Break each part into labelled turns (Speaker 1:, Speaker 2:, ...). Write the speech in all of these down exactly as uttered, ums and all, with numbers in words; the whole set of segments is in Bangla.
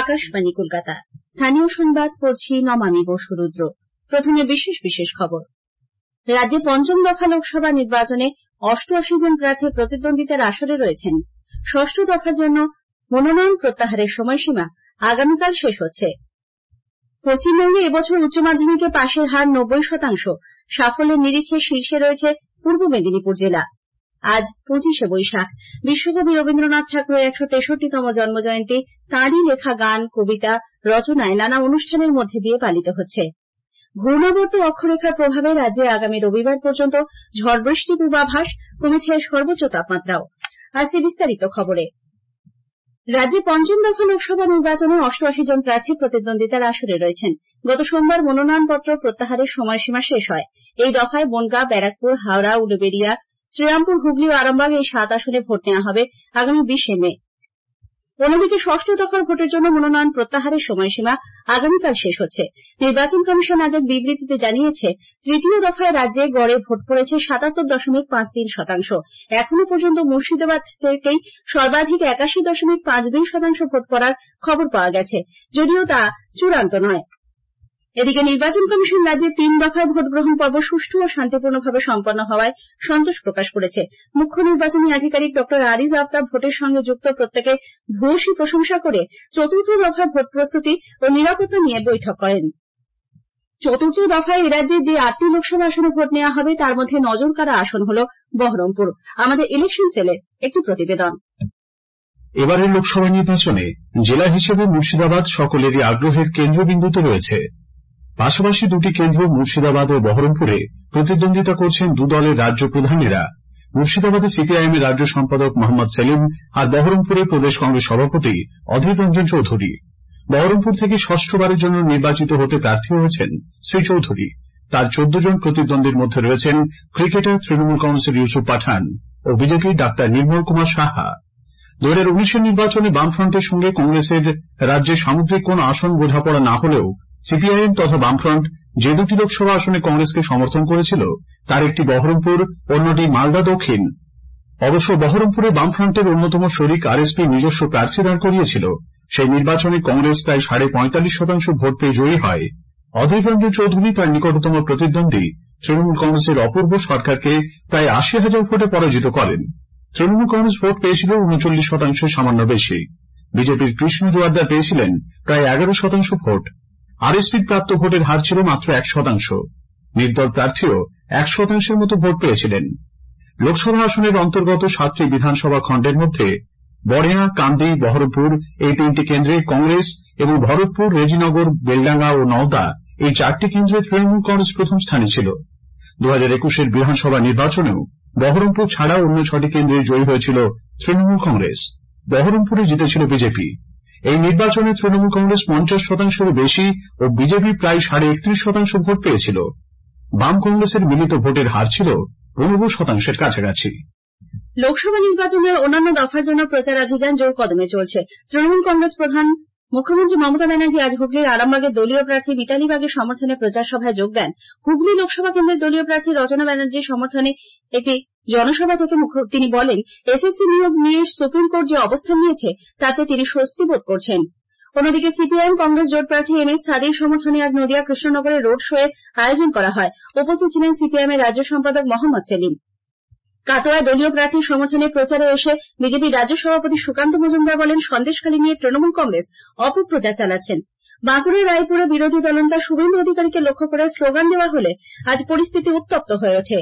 Speaker 1: আকাশবাণী কলকাতা। স্থানীয় সংবাদ পড়ছি নমামি বসুরুদ্র। প্রথমে বিশেষ বিশেষ খবর। রাজ্যে পঞ্চম দফা লোকসভা নির্বাচনে অষ্টআশি জন প্রার্থী প্রতিদ্বন্দ্বিতার আসরে রয়েছেন। ষষ্ঠ দফার জন্য মনোনয়ন প্রত্যাহারের সময়সীমা আগামীকাল শেষ হচ্ছে। পশ্চিমবঙ্গে এবছর উচ্চ মাধ্যমিকে পাশের হার নব্বই শতাংশ। সাফল্যের নিরিখে শীর্ষে রয়েছে পূর্ব মেদিনীপুর জেলা। আজ পঁচিশে বৈশাখ, বিশ্বকবি রবীন্দ্রনাথ ঠাকুরের একশো তেষট্টিতম জন্মজয়ন্তী তাঁরই লেখা গান, কবিতা রচনায় নানা অনুষ্ঠানের মধ্যে দিয়ে পালিত হচ্ছে। ঘূর্ণাবর্ত অক্ষরেখার প্রভাবে রাজ্যে আগামী রবিবার পর্যন্ত ঝড় বৃষ্টির পূর্বাভাস, কমেছে সর্বোচ্চ তাপমাত্রাও। আসছে বিস্তারিত খবরে। রাজ্যে পঞ্চম দফা লোকসভা নির্বাচনে অষ্টআশি জন প্রার্থী প্রতিদ্বন্দ্বিতার আসরে রয়েছেন। গত সোমবার মনোনয়নপত্র প্রত্যাহারের সময়সীমা শেষ হয়। এই দফায় বনগাঁ, ব্যারাকপুর, হাওড়া, উলুবেড়িয়া, শ্রীরামপুর, হুগলি ও আরামবাগ এই সাত আসনে ভোট নেওয়া হবে আগামী বিশে মে। অন্যদিকে ষষ্ঠ দফার ভোটের জন্য মনোনয়ন প্রত্যাহারের সময়সীমা আগামীকাল শেষ হচ্ছে। নির্বাচন কমিশন আজ এক বিবৃতিতে জানিয়েছে, তৃতীয় দফায় রাজ্যে গড়ে ভোট পড়েছে সাতাত্তর দশমিক পাঁচ তিন শতাংশ। এখনো পর্যন্ত মুর্শিদাবাদ থেকেই সর্বাধিক একাশি দশমিক পাঁচ দুই শতাংশ ভোট পড়ার খবর পাওয়া গেছে, যদিও তা চূড়ান্ত নয়। এদিকে নির্বাচন কমিশন রাজ্যে তিন দফায় ভোট গ্রহণ পর্ব সুষ্ঠু ও শান্তিপূর্ণভাবে সম্পন্ন হওয়ায় সন্তোষ প্রকাশ করেছে। মুখ্য নির্বাচনী আধিকারিক ডক্টর আরিজ আফতাব ভোটের সঙ্গে যুক্ত প্রত্যেকে ভূয়সী প্রশংসা করে চতুর্থ দফার ভোট প্রস্তুতি ও নিরাপত্তা নিয়ে বৈঠক করেন। চতুর্থ দফায় এরাজ্যে যে আটটি লোকসভা আসনে ভোট নেওয়া হবে তার মধ্যে নজর কাড়া আসন হল বহরমপুর। আমাদের ইলেকশন সেলের একটি প্রতিবেদন।
Speaker 2: এবারের লোকসভা নির্বাচনে জেলা হিসেবে মুর্শিদাবাদ সকলেরই আগ্রহের কেন্দ্রবিন্দুতে রয়েছে। পাশাপাশি দুটি কেন্দ্র মুর্শিদাবাদ ও বহরমপুরে প্রতিদ্বন্দ্বিতা করছেন দু দলের রাজ্য প্রধানেরা। মুর্শিদাবাদে সিপিআইএম এর রাজ্য সম্পাদক মোহাম্মদ সেলিম আর বহরমপুরে প্রদেশ কংগ্রেস সভাপতি অধীর রঞ্জন চৌধুরী। বহরমপুর থেকে ষষ্ঠবারের জন্য নির্বাচিত হতে প্রার্থী হয়েছেন শ্রী চৌধুরী। তার চোদ্দ জন প্রতিদ্বন্দ্বীর মধ্যে রয়েছেন ক্রিকেটার তৃণমূল কংগ্রেসের ইউসুফ পাঠান ও বিজেপির ডাক্তার নির্মল কুমার সাহা। দু হাজার উনিশের নির্বাচনে বামফ্রন্টের সঙ্গে কংগ্রেসের রাজ্যে সামগ্রিক কোন আসন বোঝাপড়া না হলেও সিপিআইএম তথা বামফ্রন্ট যে দুটি লোকসভা আসনে কংগ্রেসকে সমর্থন করেছিল তার একটি বহরমপুর, অন্যটি মালদা দক্ষিণ। অবশ্য বহরমপুরে বামফ্রন্টের অন্যতম শরিক আরএসপি নিজস্ব প্রার্থী দাঁড় করিয়েছিল। সেই নির্বাচনে কংগ্রেস প্রায় সাড়ে পঁয়তাল্লিশ শতাংশ ভোট পেয়ে জয়ী হয়। অধীর রঞ্জন চৌধুরী তার নিকটতম প্রতিদ্বন্দ্বী তৃণমূল কংগ্রেসের অপূর্ব সরকারকে প্রায় আশি হাজার ভোটে পরাজিত করেন। তৃণমূল কংগ্রেস ভোট পেয়েছিল উনচল্লিশ শতাংশের সামান্য বেশি। বিজেপির কৃষ্ণ জোয়ারদার পেয়েছিলেন প্রায় এগারো শতাংশ ভোট। আরএসপির প্রাপ্ত ভোটের হার ছিল মাত্র এক শতাংশ। নির্দল প্রার্থীও এক শতাংশের মতো ভোট পেয়েছিলেন। লোকসভা আসনের অন্তর্গত সাতটি বিধানসভা খণ্ডের মধ্যে বড়িয়া, কান্দি, বহরমপুর এই তিনটি কেন্দ্রে কংগ্রেস এবং ভরতপুর, রেজিনগর, বেলডাঙ্গা ও নওদা এই চারটি কেন্দ্রে তৃণমূল কংগ্রেস প্রথম স্থানে ছিল। দু হাজার একুশের বিধানসভা নির্বাচনেও বহরমপুর ছাড়া অন্য ছটি কেন্দ্রে জয়ী হয়েছিল তৃণমূল কংগ্রেস। বহরমপুরে জিতেছিল বিজেপি। এই নির্বাচনে তৃণমূল কংগ্রেস পঞ্চাশ শতাংশেরও বেশি ও বিজেপি প্রায় সাড়ে একত্রিশ শতাংশ ভোট পেয়েছিল। বাম কংগ্রেসের মিলিত ভোটের হার ছিল পনেরো শতাংশের কাছাকাছি।
Speaker 1: লোকসভা নির্বাচনের অন্যান্য দফার জন্য প্রচারাভিযান জোর কদমে চলছে। তৃণমূল কংগ্রেস প্রধান মুখ্যমন্ত্রী মমতা ব্যানার্জি আজ হুগলির আরামবাগের দলীয় প্রার্থী মিতালি বাগের সমর্থনে প্রচার সভায় যোগ দেন। হুগলি লোকসভা কেন্দ্রের দলীয় প্রার্থী রচনা ব্যানার্জির সমর্থনে একটি জনসভা থেকে তিনি বলেন, এসএসসি নিয়োগ নিয়ে সুপ্রিম কোর্ট যে অবস্থান নিয়েছে তাতে তিনি স্বস্তি বোধ করছেন। অন্যদিকে সিপিআইএম কংগ্রেস জোট প্রার্থী এম এস সাদির সমর্থনে আজ নদিয়া কৃষ্ণনগরে রোড শো এর আয়োজন করা হয়। উপস্থিত ছিলেন সিপিআইএম এর রাজ্য সম্পাদক মোহাম্মদ সেলিম। কাটোয়ায় দলীয় প্রার্থীর সমর্থনে প্রচারে এসে বিজেপির রাজ্য সভাপতি সুকান্ত মজুমদার বলেন, সন্দেশখালী নিয়ে তৃণমূল কংগ্রেস অপপ্রচার চালাচ্ছেন। বাঁকুড়ার রায়পুরে বিরোধী দলনেতা শুভেন্দু অধিকারীকে লক্ষ্য করে স্লোগান দেওয়া হলে আজ পরিস্থিতি উত্তপ্ত হয়ে ওঠে।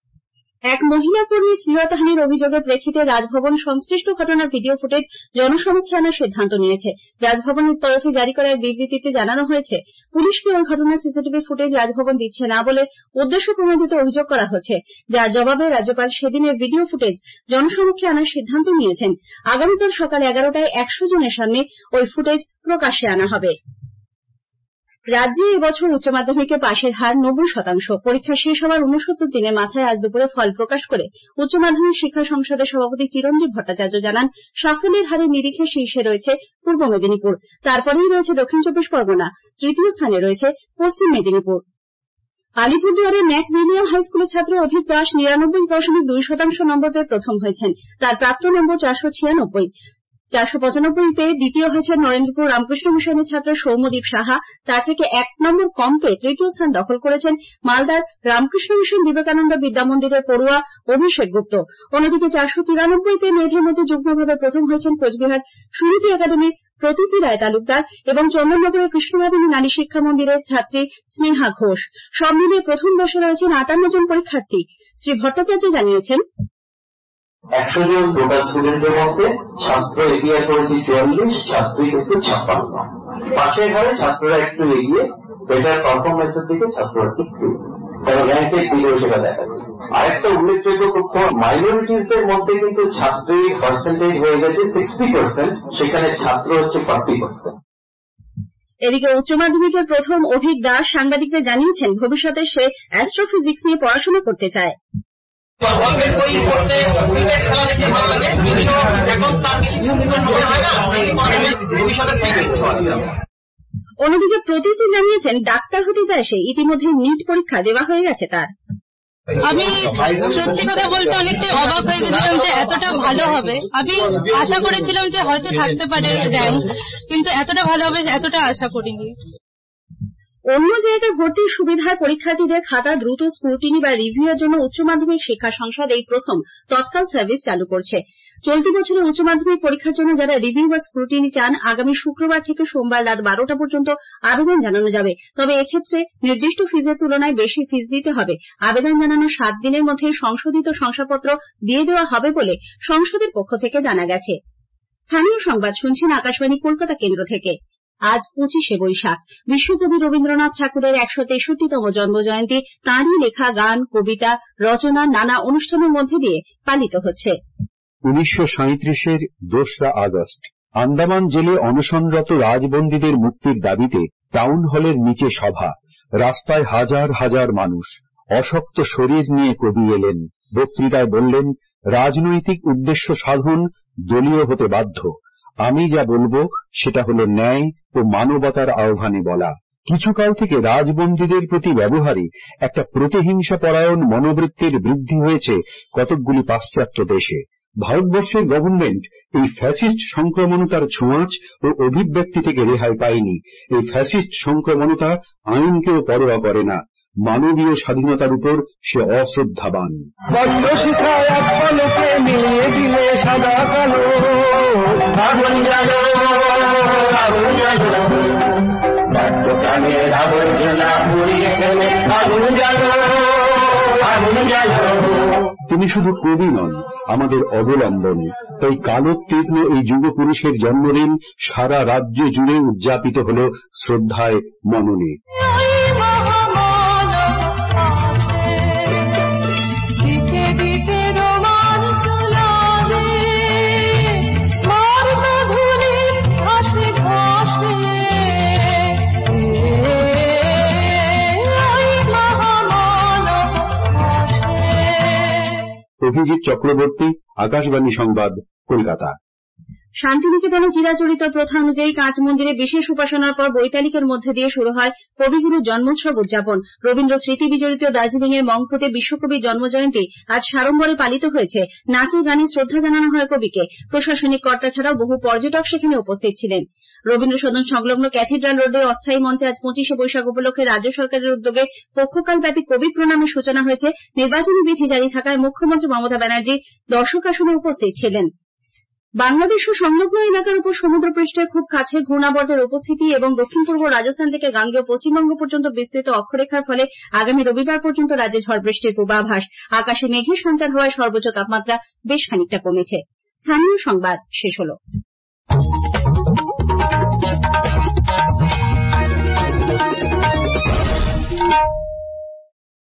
Speaker 1: এক মহিলা কর্মী শ্লীলতাহানির অভিযোগের প্রেক্ষিতে রাজভবন সংশ্লিষ্ট ঘটনার ভিডিও ফুটেজ জনসমক্ষে আনার সিদ্ধান্ত নিয়েছে। রাজভবনের তরফে জারি করা এক বিবৃতিতে জানানো হয়েছে, পুলিশকে ওই ঘটনার সিসিটিভি ফুটেজ রাজভবন দিচ্ছে না বলে উদ্দেশ্য প্রণোদিত অভিযোগ করা হচ্ছে, যার জবাবে রাজ্যপাল সেদিনের ভিডিও ফুটেজ জনসমক্ষে আনার সিদ্ধান্ত নিয়েছেন। আগামীকাল সকাল এগারোটায় একশো জনের সামনে ওই ফুটেজ প্রকাশ্যে আনা হবে। রাজ্যে এবছর উচ্চ মাধ্যমিকে পাশের হার নব্বই শতাংশ। পরীক্ষা শেষ হওয়ার ঊনসত্তর দিনের মাথায় আজ দুপুরে ফল প্রকাশ করে উচ্চ মাধ্যমিক শিক্ষা সংসদের সভাপতি চিরঞ্জীব ভট্টাচার্য জানান, সাফল্যের হারের নিরিখে শীর্ষে রয়েছে পূর্ব মেদিনীপুর, তারপরেই রয়েছে দক্ষিণ চব্বিশ পরগনা, তৃতীয় স্থানে রয়েছে পশ্চিম মেদিনীপুর। আলিপুরদুয়ারের ম্যাক উইলিয়াম হাইস্কুলের ছাত্র অভিক দাস নিরানব্বই দশমিক দুই শতাংশ নম্বর পেয়ে প্রথম হয়েছেন। তার প্রাপ্ত নম্বর চারশো ছিয়ানব্বই। চারশো পঁচানব্বই পেয়ে দ্বিতীয় হয়েছেন নরেন্দ্রপুর রামকৃষ্ণ মিশনের ছাত্র সৌম্যদীপ সাহা। তার থেকে এক নম্বর কম পেয়ে তৃতীয় স্থান দখল করেছেন মালদার রামকৃষ্ণ মিশন বিবেকানন্দ বিদ্যামন্দিরের পড়ুয়া অভিষেক গুপ্ত। অন্যদিকে চারশো তিরানব্বই পেয়ে মেয়েদের মধ্যে যুগ্মভাবে প্রথম হয়েছেন কোচবিহার সুনীতি একাডেমির প্রতীচি রায় তালুকদার এবং চন্দননগরের কৃষ্ণভাবিনী নারী শিক্ষা মন্দিরের ছাত্রী স্নেহা ঘোষ। সব মিলিয়ে প্রথম দশে রয়েছেন আটান্ন জন পরীক্ষার্থী। শ্রী ভট্টাচার্য জানিয়েছেন,
Speaker 3: একশো জন টোটাল স্টুডেন্টের মধ্যে ছাত্র এগিয়ে করেছে চুয়াল্লিশ, ছাত্রী কিন্তু ছাপ্পান্ন। পাশের হারে ছাত্ররা একটু এগিয়ে, বেটার পারফরমেন্সের দিকে ছাত্ররা একটু কারণ র্যাঙ্কের দিকেও সেটা দেখাচ্ছে। আরেকটা উল্লেখযোগ্য তথ্য, মাইনরিটিসদের মধ্যে কিন্তু ছাত্রীর পার্সেন্টেজ হয়ে গেছে সিক্সটি পার্সেন্ট, সেখানে ছাত্র হচ্ছে ফর্টি পার্সেন্ট।
Speaker 1: এদিকে উচ্চ মাধ্যমিকের প্রথম অভিক দাস সাংবাদিকদের জানিয়েছেন, ভবিষ্যতে সে অ্যাস্ট্রোফিজিক্স নিয়ে পড়াশোনা করতে চায়। অন্যদিকে প্রতীচি জানিয়েছেন, ডাক্তার হতে চায় সে। ইতিমধ্যে নিট পরীক্ষা দেওয়া হয়ে গেছে তার।
Speaker 4: আমি সত্যি কথা বলতে অনেকটাই অবাক হয়ে গেছিলাম যে এতটা ভালো হবে। আমি আশা করেছিলাম যে হয়তো থাকতে পারে র্যাঙ্ক, কিন্তু এতটা ভালো হবে এতটা আশা করিনি।
Speaker 1: অন্য জায়গায় ভর্তির সুবিধার পরীক্ষার্থীদের খাতা দ্রুত স্ক্রুটিনি বা রিভিউ এর জন্য উচ্চ মাধ্যমিক শিক্ষা সংসদ এই প্রথম তৎকাল সার্ভিস চালু করছে। চলতি বছরে উচ্চ মাধ্যমিক পরীক্ষার জন্য যারা রিভিউ বা স্ক্রুটিনি চান, আগামী শুক্রবার থেকে সোমবার রাত বারোটা পর্যন্ত আবেদন জানানো যাবে। তবে এক্ষেত্রে নির্দিষ্ট ফিজের তুলনায় বেশি ফিজ দিতে হবে। আবেদন জানানোর সাত দিনের মধ্যে সংশোধিত শংসাপত্র দিয়ে দেওয়া হবে বলে সংসদের পক্ষ থেকে জানা গেছে। স্থানীয় সংবাদ শুনছেন আকাশবাণী কলকাতা কেন্দ্র থেকে। আজ পঁচিশে বৈশাখ, বিশ্বকবি রবীন্দ্রনাথ ঠাকুরের একশো তেষট্টিতম জন্মজয়ন্তী তাঁরই লেখা গান, কবিতা, রচনা নানা অনুষ্ঠানের মধ্যে দিয়ে পালিত হচ্ছে।
Speaker 5: উনিশশো সাঁইত্রিশের দোসরা আগস্ট আন্দামান জেলে অনশনরত রাজবন্দীদের মুক্তির দাবিতে টাউন হলের নিচে সভা। রাস্তায় হাজার হাজার মানুষ। অশক্ত শরীর নিয়ে কবি এলেন। বক্তৃতায় বললেন, রাজনৈতিক উদ্দেশ্য সাধন দলীয় হতে বাধ্য। আমি যা বলবো সেটা হলো ন্যায় ও মানবতার আহ্বানে বলা। কিছুকাল থেকে রাজবন্দীদের প্রতি ব্যবহারে একটা প্রতিহিংসা পরায়ণ মনোবৃত্তির বৃদ্ধি হয়েছে কতকগুলি পাশ্চাত্য দেশে। ভারতবর্ষের গভর্নমেন্ট এই ফ্যাসিস্ট সংক্রমণতার ছোঁয়াচ ও অভিব্যক্তি থেকে রেহাই পায়নি। এই ফ্যাসিস্ট সংক্রমণতা আইনকেও পরোয়া করে না। মানবীয় স্বাধীনতার উপর সে অশ্রদ্ধাবান।
Speaker 6: বড্ড শিখায় এক পলকে মিলিয়ে দিলে সাদা কালো। আগুন জ্বালো, আগুন জ্বালো, বাদ্য প্রাণের আবর্জনা পুড়িয়ে ফেলে। আগুন জ্বালো, আগুন জ্বালো।
Speaker 5: তিনি শুধু কবি নন, আমাদের অবলম্বন। তাই কালোত্তীর্ণ এই যুগপুরুষের জন্মদিন সারা রাজ্য জুড়ে উদযাপিত হল শ্রদ্ধায় মননে। অভিজিৎ চক্রবর্তী, আকাশবাণী সংবাদ, কলকাতা।
Speaker 1: শান্তিনিকেতনে চিরাচরিত প্রথা অনুযায়ী কাঁচ মন্দিরে বিশেষ উপাসনার পর বৈতালিকের মধ্যে দিয়ে শুরু হয় কবিগুরুর জন্মোৎসব উদযাপন। রবীন্দ্র স্মৃতি বিজড়িত দার্জিলিং এর মংপুতে বিশ্বকবির জন্মজয়ন্তী আজ সাড়ম্বরে পালিত হয়েছে। নাচে গানে শ্রদ্ধা জানানো হয় কবিকে। প্রশাসনিক কর্তা ছাড়াও বহু পর্যটক সেখানে উপস্থিত ছিলেন। রবীন্দ্র সদন সংলগ্ন ক্যাথিড্রাল রোডে অস্থায়ী মঞ্চে আজ পঁচিশে বৈশাখ উপলক্ষে রাজ্য সরকারের উদ্যোগে পক্ষকালব্যাপী কবি প্রণামের সূচনা হয়েছে। নির্বাচনী বিধি জারি থাকায় মুখ্যমন্ত্রী মমতা ব্যানার্জি দর্শক আসনে উপস্থিত ছিলেন। বাংলাদেশ ও সংলগ্ন এলাকার উপর সমুদ্রপৃষ্ঠের খুব কাছে ঘূর্ণাবর্তের উপস্থিতি এবং দক্ষিণ পূর্ব রাজস্থান থেকে গাঙ্গেয় পশ্চিমবঙ্গ পর্যন্ত বিস্তৃত অক্ষরেখার ফলে আগামী রবিবার পর্যন্ত রাজ্যে ঝড় বৃষ্টির পূর্বাভাস। আকাশে মেঘের সঞ্চার হওয়ায় সর্বোচ্চ তাপমাত্রা বেশ খানিকটা কমেছে। স্থানীয় সংবাদ শেষ হল।